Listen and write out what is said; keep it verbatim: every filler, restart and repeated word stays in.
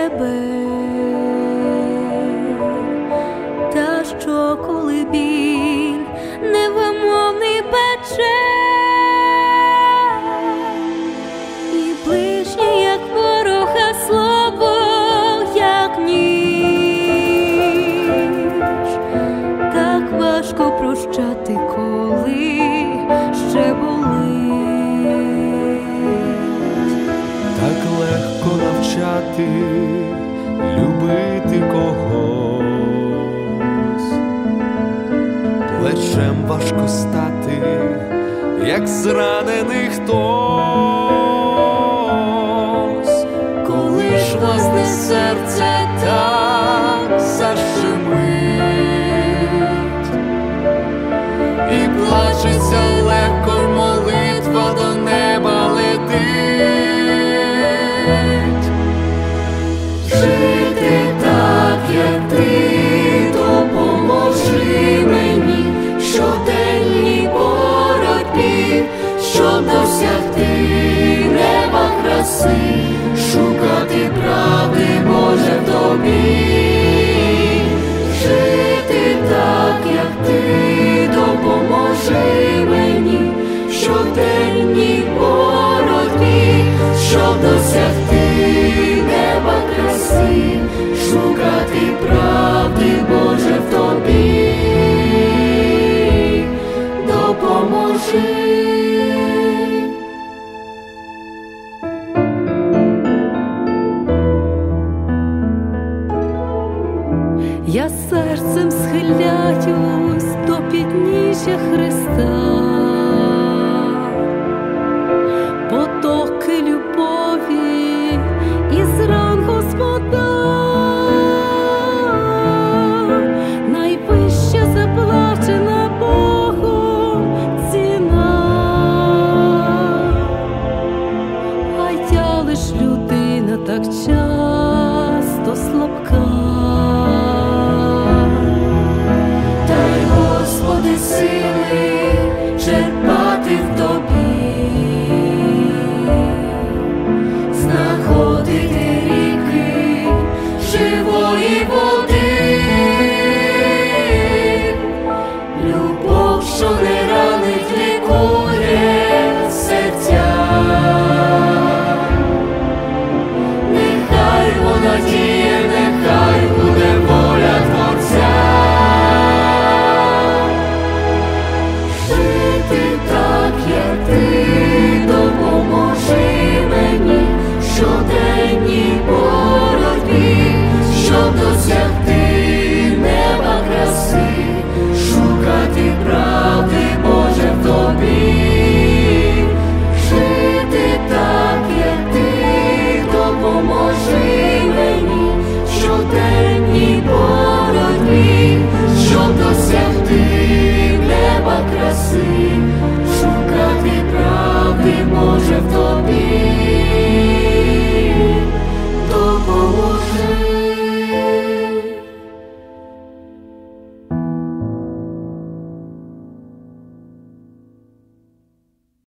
тебе, та що коли біль невимовний пече, і ближнє, як ворог, а слово, як ніж, так важко прощати, коли ще болить. Так легко навчати любити когось, плечем важко стати, як зранений хтось. Коли ж власне серце так защемить, і плачеться легко, й молитва до неба летить. Жити так, як ти, допоможи мені в щоденній боротьбі, щоб досягти неба краси, шукати правди, Боже, в тобі. Жити так, як ти, допоможи мені в щоденній боротьбі, щоб досягти неба краси, шукати правди, Боже, в тобі. Допоможи. Я серцем схиляюсь до підніжжя Христа, потоки любові із ран Господа, найвища заплачена Богом ціна, а я лиш людина так часто слабка. Господи, сили черпати в тобі, знаходити ріки живої води, любов, що не ранить, лікує серця. Нехай вона діє, нехай буде воля Творця. Жити так, як ти, допоможи мені в щоденній боротьбі, щоб досягти неба краси, шукати правди, Боже, в тобі. Жити так, як ти, допоможи мені в щоденній